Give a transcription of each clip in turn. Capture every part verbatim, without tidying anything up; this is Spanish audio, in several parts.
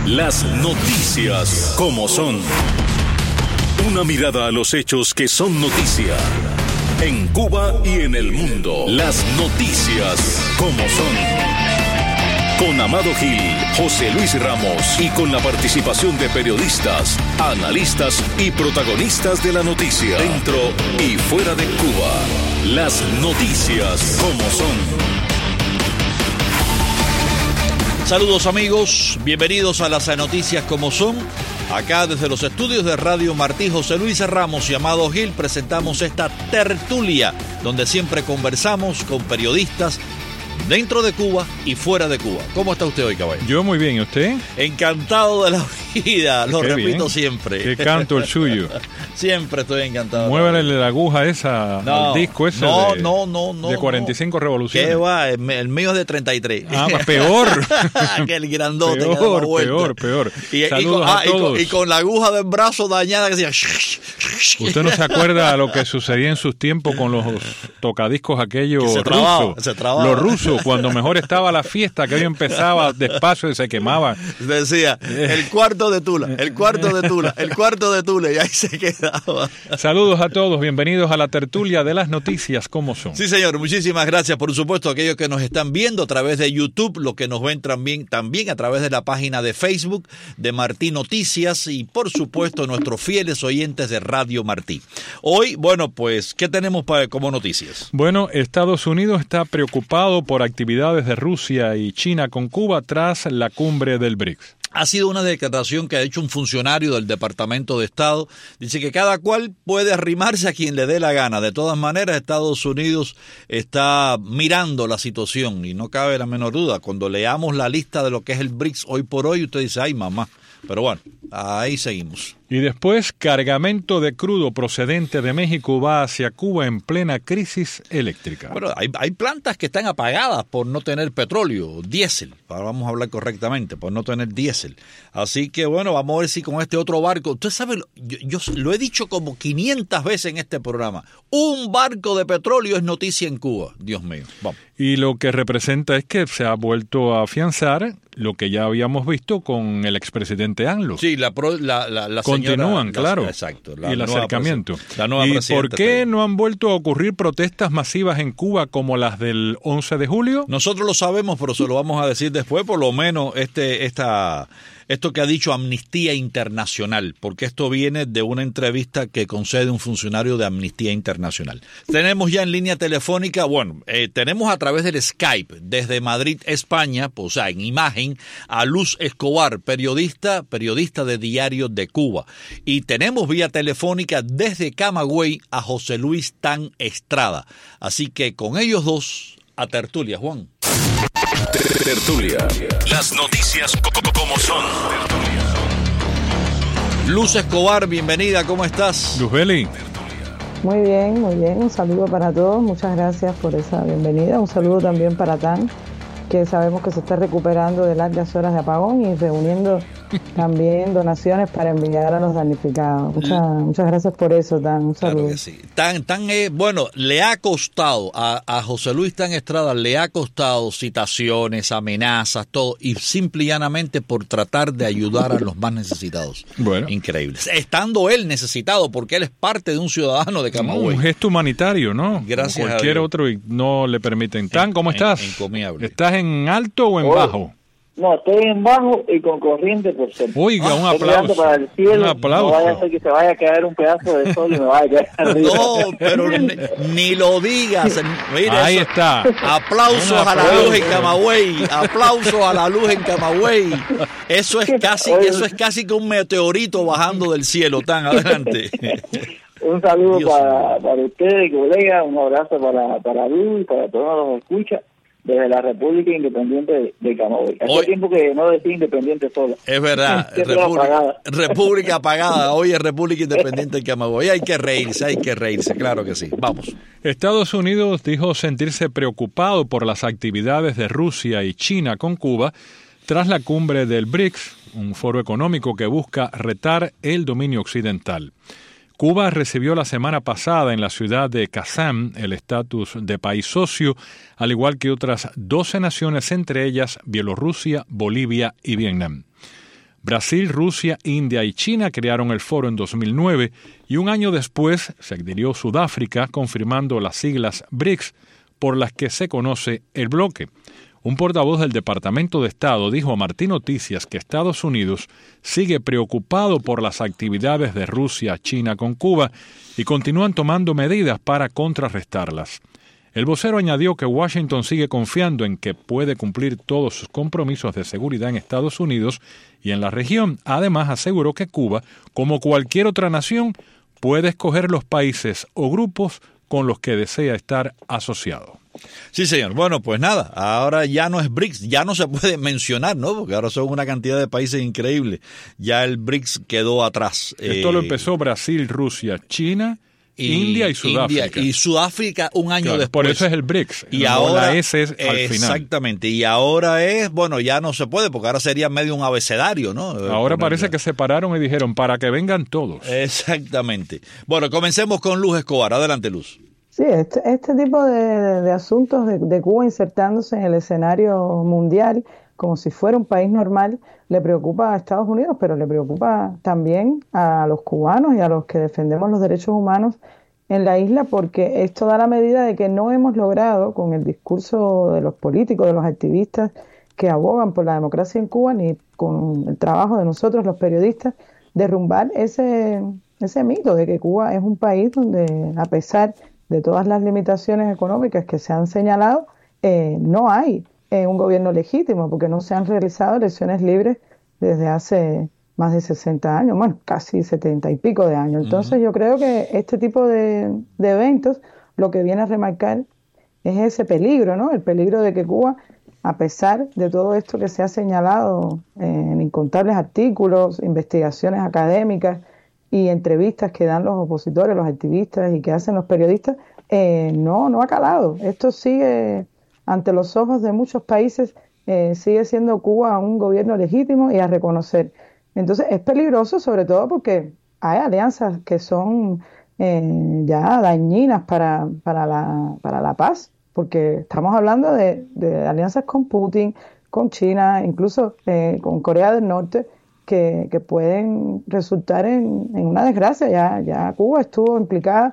Las noticias como son. Una mirada a los hechos que son noticia. En Cuba y en el mundo. Las noticias como son. Con Amado Gil, José Luis Ramos y con la participación de periodistas, analistas y protagonistas de la noticia. Dentro y fuera de Cuba. Las noticias como son. Saludos amigos, bienvenidos a las noticias como son. Acá desde los estudios de Radio Martí, José Luis Ramos y Amado Gil presentamos esta tertulia donde siempre conversamos con periodistas dentro de Cuba y fuera de Cuba. ¿Cómo está usted hoy, caballero? Yo muy bien, ¿y usted? Encantado de la vida, lo Qué repito bien. siempre. Qué canto el suyo. Siempre estoy encantado. Muévele la aguja esa No, al disco ese no, de, no, no, no, de cuarenta y cinco no. revoluciones. ¿Qué va? El, el mío es de treinta y tres. Ah, peor. Que el grandote. Peor, que daba vuelta. peor, peor. Y, y, Saludos con, a ah, y, con, todos. y con la aguja del brazo dañada que decía... ¿Usted no se acuerda lo que sucedía en sus tiempos con los tocadiscos aquellos Que se rusos? trababa, se trababa. Los rusos, cuando mejor estaba la fiesta, que empezaba despacio y se quemaba. Decía, el cuarto de Tula, el cuarto de Tula, el cuarto de Tula, y ahí se quedaba. Saludos a todos, bienvenidos a la tertulia de las noticias como son. Sí, señor, muchísimas gracias. Por supuesto, aquellos que nos están viendo a través de YouTube, los que nos ven también, también a través de la página de Facebook de Martí Noticias y, por supuesto, nuestros fieles oyentes de Radio Martí. Hoy, bueno, pues, ¿qué tenemos para, como noticias? Bueno, Estados Unidos está preocupado por actividades de Rusia y China con Cuba tras la cumbre del B R I C S. Ha sido una declaración que ha hecho un funcionario del Departamento de Estado. Dice que cada cual puede arrimarse a quien le dé la gana. De todas maneras, Estados Unidos está mirando la situación y no cabe la menor duda. Cuando leamos la lista de lo que es el B R I C S hoy por hoy, usted dice, ay mamá. Pero bueno, ahí seguimos. Y después, cargamento de crudo procedente de México va hacia Cuba en plena crisis eléctrica. Bueno, hay, hay plantas que están apagadas por no tener petróleo, diésel, ahora vamos a hablar correctamente, por no tener diésel. Así que bueno, vamos a ver si con este otro barco, usted sabe, yo, yo lo he dicho como quinientas veces en este programa, un barco de petróleo es noticia en Cuba, Dios mío, vamos. Y lo que representa es que se ha vuelto a afianzar lo que ya habíamos visto con el expresidente ANLO. Sí, la, pro, la, la, la Continúan, señora, claro, la, exacto, la y el acercamiento. La nueva ¿Y por qué no han vuelto a ocurrir protestas masivas en Cuba como las del once de julio? Nosotros lo sabemos, pero se lo vamos a decir después, por lo menos este esta esto que ha dicho Amnistía Internacional, porque esto viene de una entrevista que concede un funcionario de Amnistía Internacional. Tenemos ya en línea telefónica, bueno, eh, tenemos a través del Skype, desde Madrid, España, pues, o sea, en imagen, a Luz Escobar, periodista, periodista de Diario de Cuba. Y tenemos vía telefónica desde Camagüey a José Luis Tan Estrada. Así que con ellos dos, a tertulia, Juan. Tertulia. Las noticias como son. Luz Escobar, bienvenida, ¿cómo estás? Luzbeli. Muy bien, muy bien. Un saludo para todos. Muchas gracias por esa bienvenida. Un saludo también para Tan, que sabemos que se está recuperando de largas horas de apagón y reuniendo también donaciones para enviar a los damnificados. Muchas, muchas gracias por eso, Tan. Un saludo. Claro que sí. Tan, tan, eh, bueno, le ha costado a, a José Luis Tan Estrada, le ha costado citaciones, amenazas, todo, y simple y llanamente por tratar de ayudar a los más necesitados. Bueno. Increíble. Estando él necesitado, porque él es parte de un ciudadano de Camagüey. Un gesto humanitario, ¿no? Gracias Como cualquier a Dios. otro y no le permiten. Tan, ¿cómo En- estás? encomiable. ¿Estás en alto o en Hola. bajo? No, estoy en bajo y con corriente por ser. Oiga, un Estoy mirando aplauso. para el cielo. Un No aplauso. vaya a ser que se vaya a caer un pedazo de sol y me vaya a caer arriba. No, pero ni, ni lo digas. Mire, Ahí eso- está. Aplausos Un a la aplauso. luz en Camagüey, aplausos a la luz en Camagüey. Eso es casi, eso es casi que un meteorito bajando del cielo. Tan adelante. Un saludo Dios para, para ustedes, colegas, un abrazo para, para Luz y para todos los que escuchan desde la República Independiente de, de Camagüey. Hace Hoy- tiempo que no decía independiente sola. Es verdad, Siempre República, apagada. República apagada, hoy es República Independiente de Camagüey. Hay que reírse, hay que reírse, claro que sí. Vamos. Estados Unidos dijo sentirse preocupado por las actividades de Rusia y China con Cuba tras la cumbre del B R I C S, un foro económico que busca retar el dominio occidental. Cuba recibió la semana pasada en la ciudad de Kazán el estatus de país socio, al igual que otras doce naciones, entre ellas Bielorrusia, Bolivia y Vietnam. Brasil, Rusia, India y China crearon el foro en dos mil nueve y un año después se adhirió Sudáfrica, confirmando las siglas BRICS por las que se conoce el bloque. Un portavoz del Departamento de Estado dijo a Martín Noticias que Estados Unidos sigue preocupado por las actividades de Rusia, China con Cuba y continúan tomando medidas para contrarrestarlas. El vocero añadió que Washington sigue confiando en que puede cumplir todos sus compromisos de seguridad en Estados Unidos y en la región. Además, aseguró que Cuba, como cualquier otra nación, puede escoger los países o grupos con los que desea estar asociado. Sí, señor. Bueno, pues nada, ahora ya no es BRICS, ya no se puede mencionar, ¿no? Porque ahora son una cantidad de países increíbles. Ya el BRICS quedó atrás. Esto eh, lo empezó Brasil, Rusia, China, y India y Sudáfrica. India y Sudáfrica un año claro, después. Por eso es el BRICS. Y no, ahora la S es al exactamente, final. Exactamente. Y ahora es, bueno, ya no se puede, porque ahora sería medio un abecedario, ¿no? Ahora parece la... que se pararon y dijeron, para que vengan todos. Exactamente. Bueno, comencemos con Luz Escobar. Adelante, Luz. Sí, este, este tipo de, de, de asuntos de, de Cuba insertándose en el escenario mundial como si fuera un país normal, le preocupa a Estados Unidos, pero le preocupa también a los cubanos y a los que defendemos los derechos humanos en la isla, porque esto da la medida de que no hemos logrado, con el discurso de los políticos, de los activistas que abogan por la democracia en Cuba, ni con el trabajo de nosotros los periodistas, derrumbar ese, ese mito de que Cuba es un país donde, a pesar de todas las limitaciones económicas que se han señalado, eh, no hay eh, un gobierno legítimo, porque no se han realizado elecciones libres desde hace más de sesenta años, bueno, casi setenta y pico de años. Entonces uh-huh. yo creo que este tipo de, de eventos lo que viene a remarcar es ese peligro, ¿no? El peligro de que Cuba, a pesar de todo esto que se ha señalado en incontables artículos, investigaciones académicas y entrevistas que dan los opositores, los activistas y que hacen los periodistas, eh, no, no ha calado. Esto sigue, ante los ojos de muchos países, eh, sigue siendo Cuba un gobierno legítimo y a reconocer. Entonces es peligroso, sobre todo porque hay alianzas que son eh, ya dañinas para, para, la, para la paz, porque estamos hablando de, de alianzas con Putin, con China, incluso eh, con Corea del Norte, que, que pueden resultar en, en una desgracia. Ya, ya Cuba estuvo implicada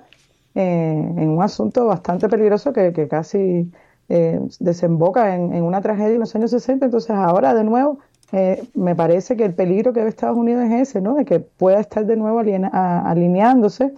eh, en un asunto bastante peligroso que, que casi eh, desemboca en, en una tragedia en los años sesenta. Entonces ahora de nuevo eh, me parece que el peligro que ve Estados Unidos es ese, ¿no? De que pueda estar de nuevo aliena, a, alineándose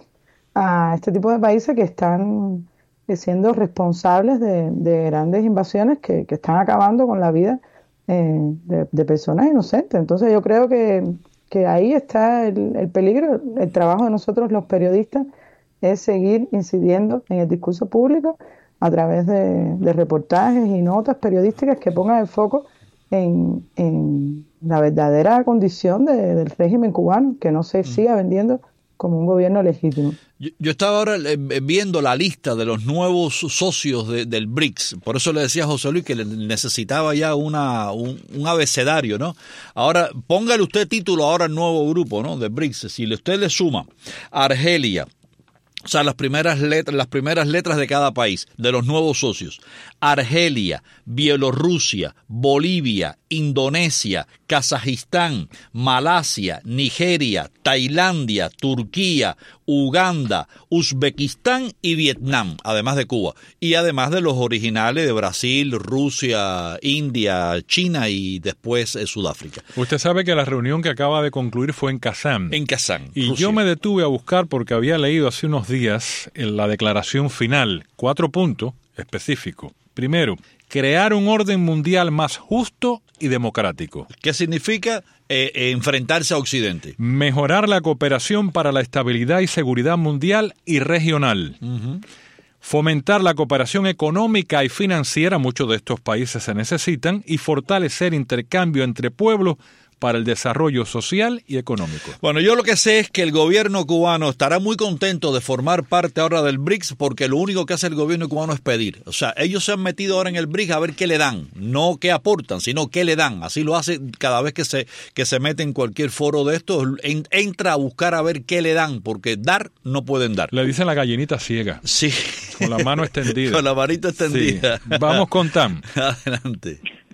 a este tipo de países que están siendo responsables de, de grandes invasiones que, que están acabando con la vida eh, de, de personas inocentes. Entonces yo creo que, que ahí está el, el peligro. El trabajo de nosotros los periodistas es seguir incidiendo en el discurso público a través de, de reportajes y notas periodísticas que pongan el foco en, en la verdadera condición de, del régimen cubano, que no se siga vendiendo como un gobierno legítimo. Yo, yo estaba ahora viendo la lista de los nuevos socios de, del BRICS, por eso le decía a José Luis que necesitaba ya una un, un abecedario, ¿no? Ahora, póngale usted título ahora al nuevo grupo, ¿no? De BRICS. Si usted le suma Argelia, o sea, las primeras letras, las primeras letras de cada país, de los nuevos socios: Argelia, Bielorrusia, Bolivia, Indonesia, Kazajistán, Malasia, Nigeria, Tailandia, Turquía, Uganda, Uzbekistán y Vietnam, además de Cuba. Y además de los originales de Brasil, Rusia, India, China y después eh, Sudáfrica. Usted sabe que la reunión que acaba de concluir fue en Kazán. En Kazán, Y Rusia. yo me detuve a buscar porque había leído hace unos días en la declaración final, cuatro puntos específicos. Primero, crear un orden mundial más justo y democrático. ¿Qué significa eh, eh, enfrentarse a Occidente? Mejorar la cooperación para la estabilidad y seguridad mundial y regional. Uh-huh. Fomentar la cooperación económica y financiera, muchos de estos países se necesitan, y fortalecer intercambio entre pueblos para el desarrollo social y económico. Bueno, yo lo que sé es que el gobierno cubano estará muy contento de formar parte ahora del BRICS, porque lo único que hace el gobierno cubano es pedir. O sea, ellos se han metido ahora en el BRICS a ver qué le dan, no qué aportan, sino qué le dan. Así lo hace cada vez que se que se mete en cualquier foro de estos, en, entra a buscar a ver qué le dan, porque dar no pueden dar. Le dicen la gallinita ciega. Sí. Con la mano extendida. Con la manita extendida. Sí. Vamos con Tam. Adelante.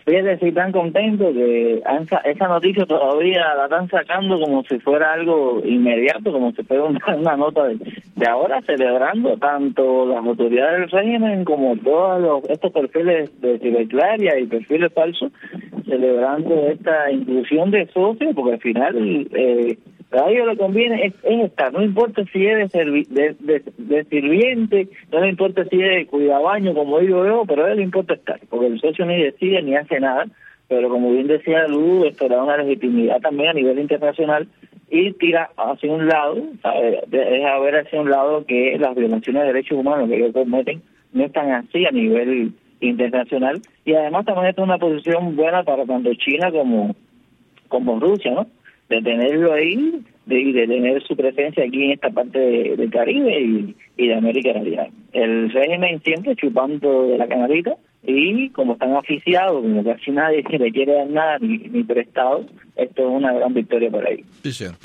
Fíjate, estoy tan contento que han, esa noticia todavía la están sacando como si fuera algo inmediato, como si fuera una, una nota de, de ahora, celebrando tanto las autoridades del régimen como todos los, estos perfiles de ciberclaria y perfiles falsos, celebrando esta inclusión de socios, porque al final eh, a ellos le conviene es, es estar, no importa si es de, servi, de, de, de sirviente, no le importa si es de cuidabaño, como digo yo, pero a él le importa estar, porque el socio ni decide ni hace nada, pero como bien decía Luz, esto da una legitimidad también a nivel internacional y tira hacia un lado, ¿sabes? Deja ver hacia un lado que las violaciones de derechos humanos que ellos cometen no están así a nivel internacional, y además también está una posición buena para tanto China como, como Rusia, ¿no? De tenerlo ahí, de, de tener su presencia aquí en esta parte de, del Caribe y, y de América Latina. El régimen siempre chupando de la canalita, y como están aficiados, como casi nadie que le quiere dar nada ni, ni prestado, esto es una gran victoria para ellos. Sí, señor.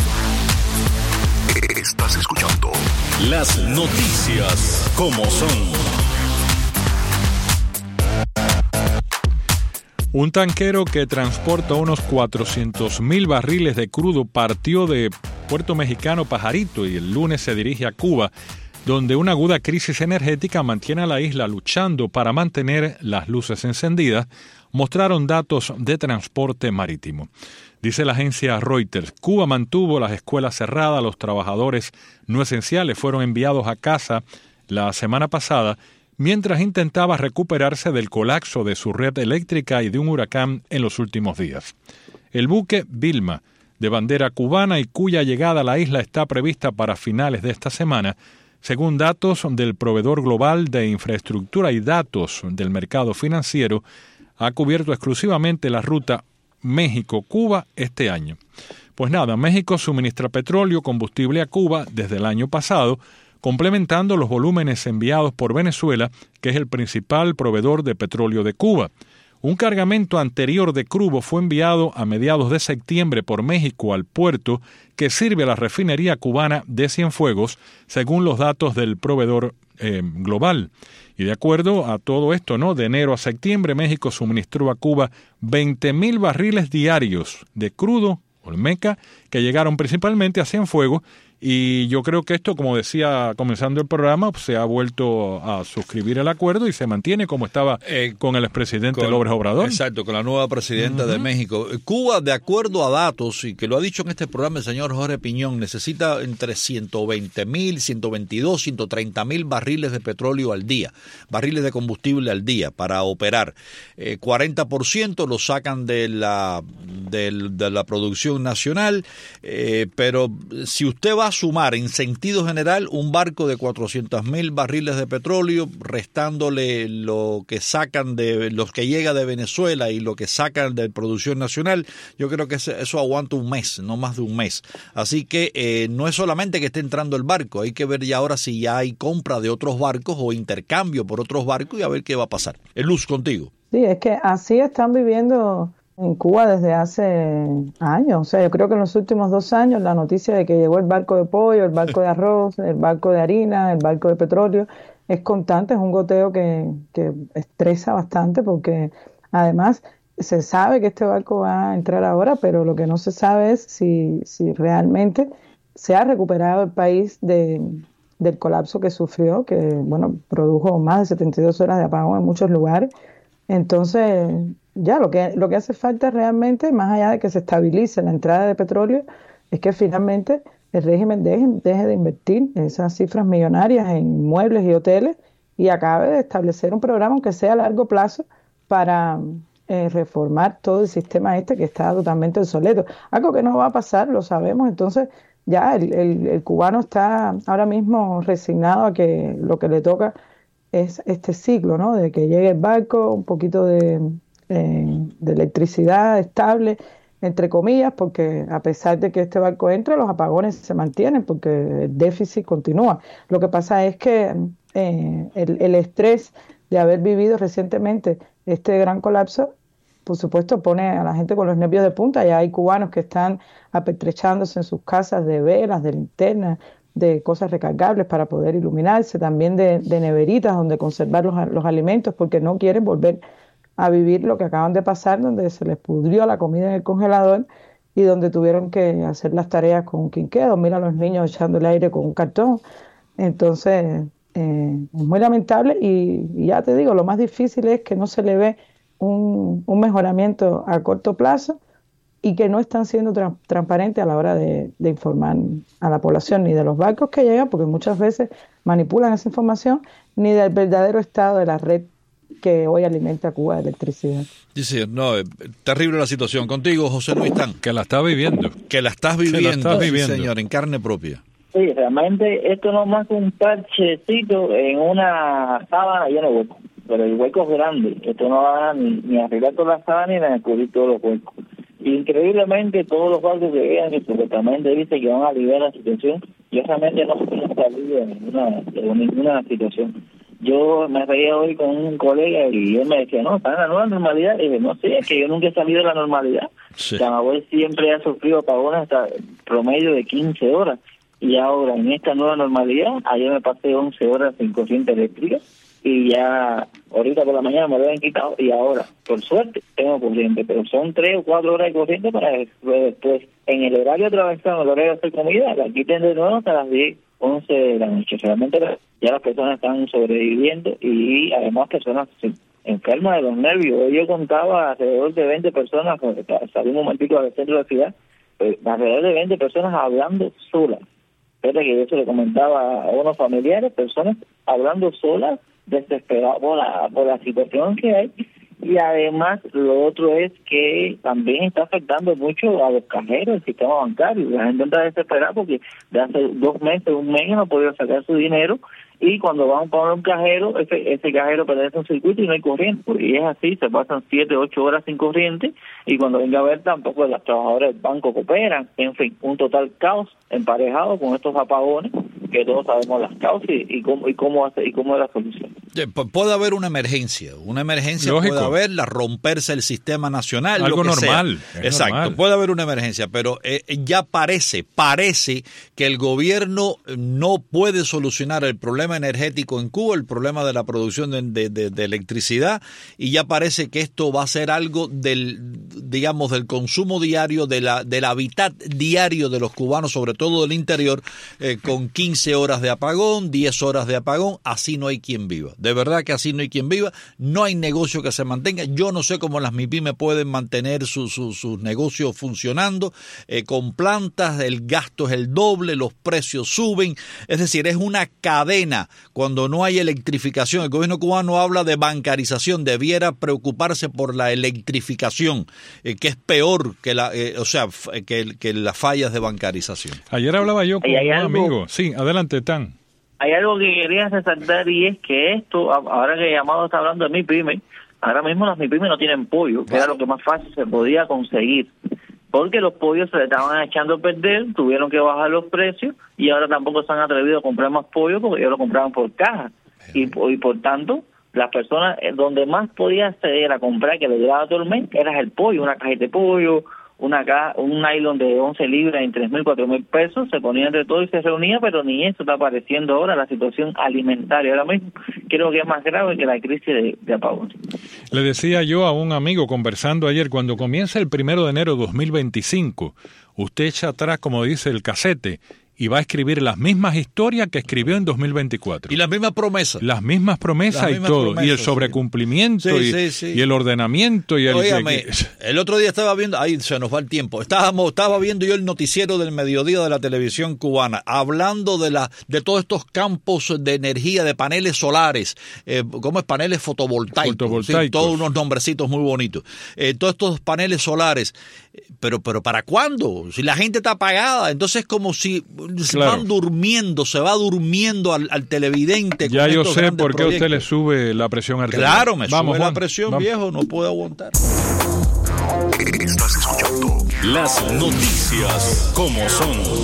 Estás escuchando las noticias como son. Un tanquero que transporta unos cuatrocientos mil barriles de crudo partió de Puerto Mexicano Pajarito y el lunes se dirige a Cuba, donde una aguda crisis energética mantiene a la isla luchando para mantener las luces encendidas, mostraron datos de transporte marítimo. Dice la agencia Reuters, Cuba mantuvo las escuelas cerradas, los trabajadores no esenciales fueron enviados a casa la semana pasada, mientras intentaba recuperarse del colapso de su red eléctrica y de un huracán en los últimos días. El buque Vilma, de bandera cubana y cuya llegada a la isla está prevista para finales de esta semana, según datos del proveedor global de infraestructura y datos del mercado financiero, ha cubierto exclusivamente la ruta México-Cuba este año. Pues nada, México suministra petróleo, combustible a Cuba desde el año pasado, complementando los volúmenes enviados por Venezuela, que es el principal proveedor de petróleo de Cuba. Un cargamento anterior de crudo fue enviado a mediados de septiembre por México al puerto que sirve a la refinería cubana de Cienfuegos, según los datos del proveedor eh, global. Y de acuerdo a todo esto, ¿no? De enero a septiembre, México suministró a Cuba veinte mil barriles diarios de crudo olmeca que llegaron principalmente a Cienfuegos. Y yo creo que esto, como decía comenzando el programa, pues, se ha vuelto a suscribir el acuerdo y se mantiene como estaba eh, con el expresidente con, López Obrador. Exacto, con la nueva presidenta uh-huh. de México. Cuba, de acuerdo a datos, y que lo ha dicho en este programa el señor Jorge Piñón, necesita entre ciento veinte mil, ciento veintidós, ciento treinta mil barriles de petróleo al día, barriles de combustible al día para operar. Eh, cuarenta por ciento lo sacan de la, de, de la producción nacional, eh, pero si usted va a sumar en sentido general un barco de cuatrocientos mil barriles de petróleo, restándole lo que sacan de los que llega de Venezuela y lo que sacan de producción nacional, yo creo que eso aguanta un mes, no más de un mes. Así que eh, no es solamente que esté entrando el barco, hay que ver ya ahora si ya hay compra de otros barcos o intercambio por otros barcos y a ver qué va a pasar. Luz, contigo. Sí, es que así están viviendo en Cuba desde hace años. O sea, yo creo que en los últimos dos años la noticia de que llegó el barco de pollo, el barco de arroz, el barco de harina, el barco de petróleo, es constante, es un goteo que, que estresa bastante porque además se sabe que este barco va a entrar ahora, pero lo que no se sabe es si, si realmente se ha recuperado el país de, del colapso que sufrió, que bueno, produjo más de setenta y dos horas de apagón en muchos lugares. Entonces, ya lo que, lo que hace falta realmente, más allá de que se estabilice la entrada de petróleo, es que finalmente el régimen deje, deje de invertir esas cifras millonarias en inmuebles y hoteles y acabe de establecer un programa, aunque sea a largo plazo, para eh, reformar todo el sistema este que está totalmente obsoleto. Algo que no va a pasar, lo sabemos. Entonces ya el, el, el cubano está ahora mismo resignado a que lo que le toca es este ciclo, ¿no? De que llegue el barco, un poquito de, eh, de electricidad estable, entre comillas, porque a pesar de que este barco entre, los apagones se mantienen porque el déficit continúa. Lo que pasa es que eh, el, el estrés de haber vivido recientemente este gran colapso, por supuesto, pone a la gente con los nervios de punta. Ya hay cubanos que están apertrechándose en sus casas de velas, de linternas, de cosas recargables para poder iluminarse, también de, de neveritas donde conservar los, los alimentos, porque no quieren volver a vivir lo que acaban de pasar, donde se les pudrió la comida en el congelador y donde tuvieron que hacer las tareas con un quinqué, dormir a los niños echándole aire con un cartón. Entonces, eh, es muy lamentable y, y ya te digo, lo más difícil es que no se le ve un, un mejoramiento a corto plazo y que no están siendo tra- transparentes a la hora de, de informar a la población, ni de los barcos que llegan, porque muchas veces manipulan esa información, ni del verdadero estado de la red que hoy alimenta a Cuba de electricidad. Dice, no, eh, terrible la situación. Contigo, José Luis Tan. Que la está viviendo. Que la estás viviendo, la estás viviendo. Sí, señor, en carne propia. Sí, realmente esto no es más que un parchecito en una sábana llena de huecos, pero el hueco es grande. Esto no va ni, ni a arreglar toda la sábana ni a descubrir todos los huecos. Increíblemente, todos los barcos que vean que supuestamente dice que van a aliviar la situación, yo realmente no he salido de ninguna, de ninguna situación. Yo me reía hoy con un colega y él me decía, no, está en la nueva normalidad. Y dije, no sé, es que yo nunca he salido de la normalidad. Sí. Camagüey siempre ha sufrido apagones hasta promedio de quince horas. Y ahora, en esta nueva normalidad, ayer me pasé once horas sin corriente eléctrica y ya ahorita por la mañana me lo habían quitado y ahora, por suerte, tengo corriente, pero son tres o cuatro horas de corriente para después, en el horario atravesado, en el horario de hacer comida, la quiten de nuevo hasta las diez, once de la noche. Realmente ya las personas están sobreviviendo y además personas enfermas de los nervios. Yo contaba alrededor de veinte personas, salí un momentito al centro de la ciudad, alrededor de veinte personas hablando solas. Pero que yo se lo comentaba a unos familiares, personas hablando solas, desesperadas por la, por la situación que hay. Y además lo otro es que también está afectando mucho a los cajeros, el sistema bancario. La gente está desesperada porque de hace dos meses, un mes no ha podido sacar su dinero y cuando van a poner un cajero, ese, ese cajero pertenece a un circuito y no hay corriente. Y es así, se pasan siete, ocho horas sin corriente y cuando venga a ver tampoco las trabajadoras del banco cooperan. En fin, un total caos emparejado con estos apagones que todos sabemos las causas y, y cómo y cómo hace y cómo es la solución. Puede haber una emergencia, una emergencia Lógico. Puede haber, la romperse el sistema nacional, algo lo que normal. Sea. Exacto, normal. Puede haber una emergencia, pero eh, ya parece, parece que el gobierno no puede solucionar el problema energético en Cuba, el problema de la producción de, de, de, de electricidad, y ya parece que esto va a ser algo del, digamos, del consumo diario, de la del hábitat diario de los cubanos, sobre todo del interior, eh, con quince horas de apagón, diez horas de apagón, así no hay quien viva. De verdad que así no hay quien viva, no hay negocio que se mantenga. Yo no sé cómo las MIPYME pueden mantener sus su, su negocios funcionando, eh, con plantas, el gasto es el doble, los precios suben, es decir, es una cadena cuando no hay electrificación. El gobierno cubano habla de bancarización, debiera preocuparse por la electrificación, eh, que es peor que la, eh, o sea, que, que las fallas de bancarización. Ayer hablaba yo con un algo, amigo, sí, adelante, Tan. Hay algo que quería resaltar y es que esto, ahora que Llamado está hablando de MIPYME, ahora mismo las MIPYME no tienen pollo, que era lo que más fácil se podía conseguir, porque los pollos se le estaban echando a perder, tuvieron que bajar los precios y ahora tampoco se han atrevido a comprar más pollo porque ellos lo compraban por caja y, y por tanto las personas donde más podía acceder a comprar que le llegaba todo el mes era el pollo, una cajita de pollo, una caja, un nylon de once libras en tres mil, cuatro mil pesos, se ponía entre todo y se reunía, pero ni eso está apareciendo ahora, la situación alimentaria ahora mismo creo que es más grave que la crisis de, de apagón. Le decía yo a un amigo conversando ayer, cuando comienza el primero de enero de dos mil veinticinco, usted echa atrás, como dice, el casete y va a escribir las mismas historias que escribió en dos mil veinticuatro. Y las mismas promesas. Las mismas promesas las mismas y todo. Promesas, y el sobrecumplimiento sí. y, Sí, sí, sí. y el ordenamiento. y el Óigame, el otro día estaba viendo, ahí se nos va el tiempo, estábamos, estaba viendo yo el noticiero del mediodía de la televisión cubana, hablando de la de todos estos campos de energía, de paneles solares, eh, ¿cómo es? Paneles fotovoltaicos. fotovoltaicos. Sí, todos unos nombrecitos muy bonitos. Eh, todos estos paneles solares. Pero, pero ¿para cuándo? Si la gente está apagada, entonces es como si se claro. van durmiendo, se va durmiendo al, al televidente. Ya yo sé por qué a usted le sube la presión arterial. Claro, me vamos, sube Juan, la presión, vamos. viejo, no puedo aguantar. Estás escuchando las noticias como son.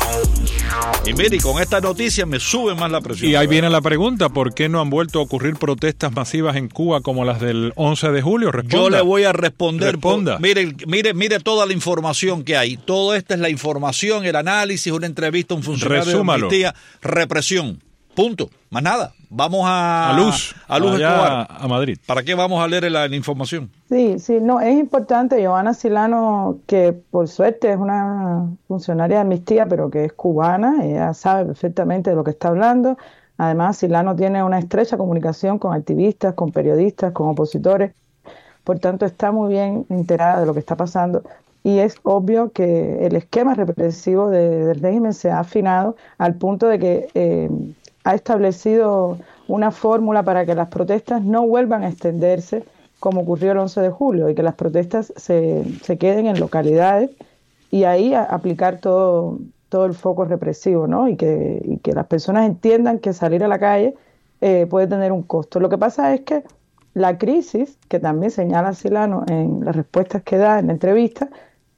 Y mire, con esta noticia me sube más la presión. Y ahí viene la pregunta, ¿por qué no han vuelto a ocurrir protestas masivas en Cuba como las del once de julio? Responda. Yo le voy a responder. Responda. Por, mire, mire, mire toda la información que hay. Todo esto es la información, el análisis, una entrevista a un funcionario Resúmalo. de amnistía, represión. Punto. Más nada. Vamos a... A Luz. A Luz Escobar. A Madrid. ¿Para qué vamos a leer la, la información? Sí, sí, no, es importante. Johanna Silano, que por suerte es una funcionaria de Amnistía, pero que es cubana, ella sabe perfectamente de lo que está hablando. Además, Silano tiene una estrecha comunicación con activistas, con periodistas, con opositores. Por tanto, está muy bien enterada de lo que está pasando. Y es obvio que el esquema represivo de, del régimen se ha afinado al punto de que eh, ha establecido una fórmula para que las protestas no vuelvan a extenderse como ocurrió el once de julio y que las protestas se, se queden en localidades y ahí a, aplicar todo, todo el foco represivo, ¿no? Y que, y que las personas entiendan que salir a la calle eh, puede tener un costo. Lo que pasa es que la crisis, que también señala Silano en las respuestas que da en la entrevista,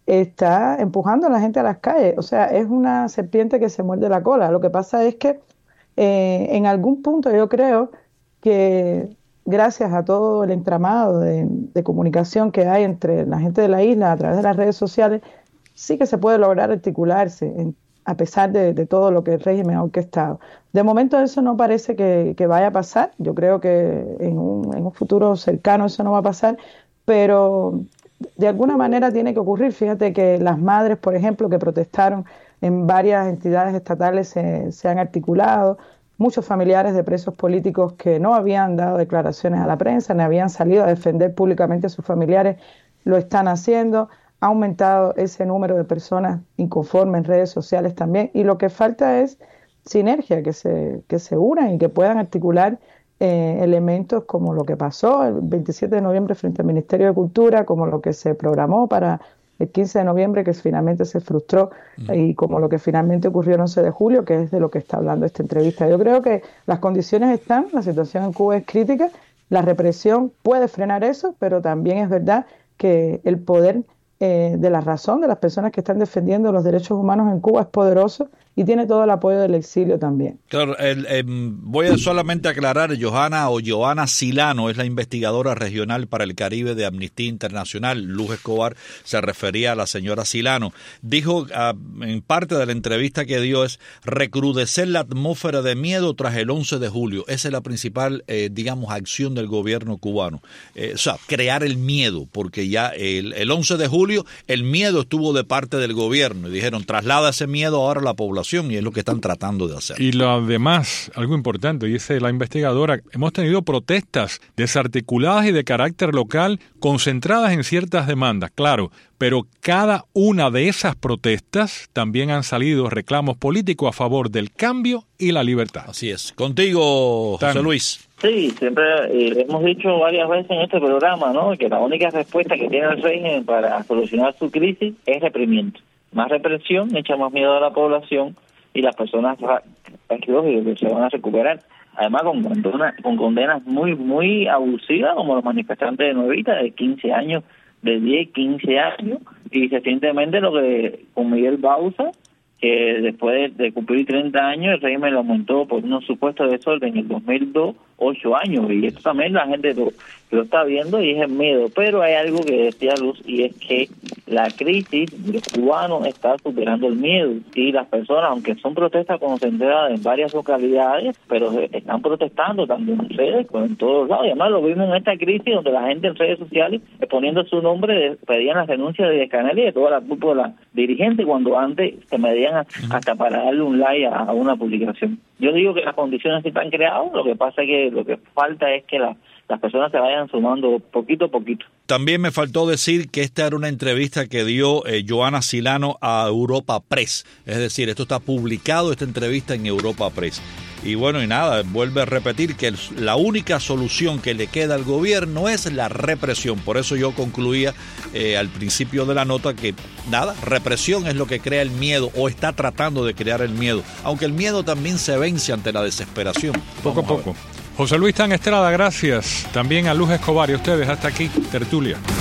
está empujando a la gente a las calles. O sea, es una serpiente que se muerde la cola. Lo que pasa es que eh, en algún punto yo creo que gracias a todo el entramado de, de comunicación que hay entre la gente de la isla a través de las redes sociales, sí que se puede lograr articularse en, a pesar de, de todo lo que el régimen ha orquestado. De momento eso no parece que, que vaya a pasar. Yo creo que en un, en un futuro cercano eso no va a pasar, pero de alguna manera tiene que ocurrir. Fíjate que las madres, por ejemplo, que protestaron en varias entidades estatales se, se han articulado. Muchos familiares de presos políticos que no habían dado declaraciones a la prensa, ni habían salido a defender públicamente a sus familiares, lo están haciendo. Ha aumentado ese número de personas inconformes en redes sociales también. Y lo que falta es sinergia, que se, que se unan y que puedan articular eh, elementos como lo que pasó el veintisiete de noviembre frente al Ministerio de Cultura, como lo que se programó para el quince de noviembre, que finalmente se frustró, uh-huh. y como lo que finalmente ocurrió el once de julio, que es de lo que está hablando esta entrevista. Yo creo que las condiciones están, la situación en Cuba es crítica, la represión puede frenar eso, pero también es verdad que el poder eh, de la razón de las personas que están defendiendo los derechos humanos en Cuba es poderoso y tiene todo el apoyo del exilio también. Claro, el, eh, voy a solamente aclarar, Johanna o Johanna Silano es la investigadora regional para el Caribe de Amnistía Internacional. Luz Escobar se refería a la señora Silano. Dijo uh, en parte de la entrevista que dio es recrudecer la atmósfera de miedo tras el once de julio. Esa es la principal, eh, digamos, acción del gobierno cubano. Eh, o sea, crear el miedo, porque ya el, el once de julio el miedo estuvo de parte del gobierno y dijeron traslada ese miedo ahora a la población. Y es lo que están tratando de hacer. Y lo además, algo importante, dice la investigadora, hemos tenido protestas desarticuladas y de carácter local concentradas en ciertas demandas, claro, pero cada una de esas protestas también han salido reclamos políticos a favor del cambio y la libertad. Así es. Contigo, José Tan. Luis. Sí, siempre eh, hemos dicho varias veces en este programa, ¿no?, que la única respuesta que tiene el régimen para solucionar su crisis es reprimiento. Más represión echa más miedo a la población y las personas es lógico que se van a recuperar. Además con condenas, con condenas muy muy abusivas, como los manifestantes de Nuevita, de quince años, de diez, quince años, y recientemente lo que con Miguel Bauza, que después de cumplir treinta años el régimen lo aumentó por unos supuestos desorden en el dos mil dos, ocho años, y esto también la gente lo, lo está viendo y es el miedo. Pero hay algo que decía Luz, y es que la crisis de los cubanos está superando el miedo, y las personas, aunque son protestas concentradas en varias localidades, pero están protestando tanto en redes como en todos lados. Y además lo vimos en esta crisis donde la gente en redes sociales, exponiendo su nombre, pedían la renuncia de Díaz-Canel y de toda la grupo de la dirigente, cuando antes se medían hasta para darle un like a, a una publicación. Yo digo que las condiciones sí están creadas, lo que pasa es que lo que falta es que la, las personas se vayan sumando poquito a poquito. También me faltó decir que esta era una entrevista que dio eh, Johanna Silano a Europa Press. Es decir, esto está publicado, esta entrevista en Europa Press. Y bueno, y nada, vuelve a repetir que el, la única solución que le queda al gobierno es la represión. Por eso yo concluía eh, al principio de la nota que nada, represión es lo que crea el miedo o está tratando de crear el miedo. Aunque el miedo también se vence ante la desesperación. Poco a poco. José Luis Tan Estrada, gracias. También a Luz Escobar y ustedes hasta aquí, tertulia.